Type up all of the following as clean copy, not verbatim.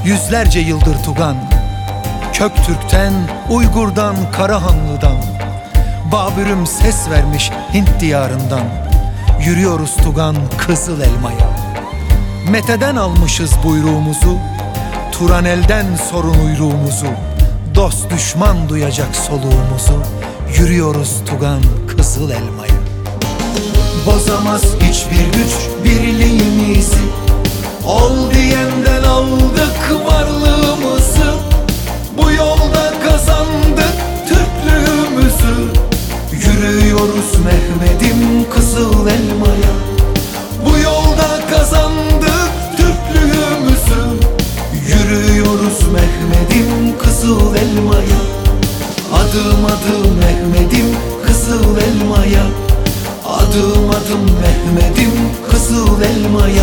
yüzlerce yıldır Tugan. Köktürk'ten, Uygur'dan, Karahanlı'dan, Babürüm ses vermiş Hint diyarından. Yürüyoruz Tugan Kızıl Elma'ya. Mete'den almışız buyruğumuzu, Turanel'den sorun uyruğumuzu. Dost düşman duyacak soluğumuzu. Yürüyoruz Tugan Kızıl Elma'ya. Bozamaz hiçbir güç birliğimizi, ol diyenden aldık varlığımızı. Bu yolda kazandık Türklüğümüzü. Yürüyoruz Mehmet'im Kızıl Elma'ya. Bu yolda kazandık Türklüğümüzü. Yürüyoruz Mehmet'im Kızıl Elma'ya. Adım adım Mehmet'im Kızıl Elma'ya. Adım adım Mehmet'im Kızıl Elma'ya.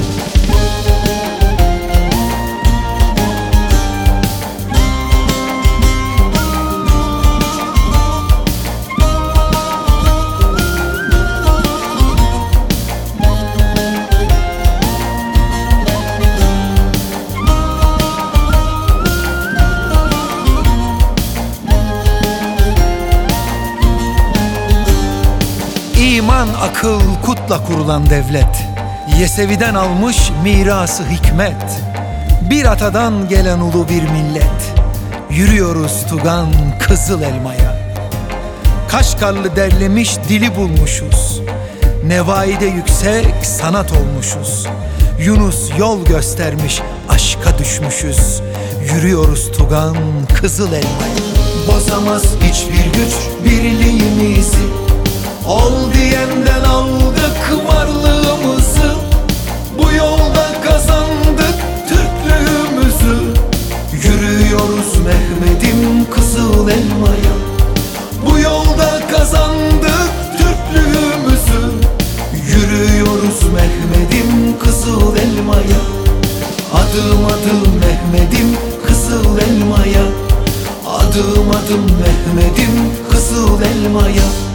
İman, akıl, kutla kurulan devlet, Yesevi'den almış mirası hikmet. Bir atadan gelen ulu bir millet. Yürüyoruz Tugan Kızıl Elma'ya. Kaşgarlı derlemiş dili bulmuşuz, Nevaide yüksek sanat olmuşuz. Yunus yol göstermiş aşka düşmüşüz. Yürüyoruz Tugan Kızıl Elma'ya. Bozamaz hiçbir güç birliğimizi, ol diyenden aldık varlığımızı. Bu yolda kazandık Türklüğümüzü. Yürüyoruz Mehmet'im Kızıl Elma'ya. Bu yolda kazandık Türklüğümüzü. Yürüyoruz Mehmet'im Kızıl Elma'ya. Adım adım Mehmet'im Kızıl Elma'ya. Adım adım Mehmet'im Kızıl Elma'ya.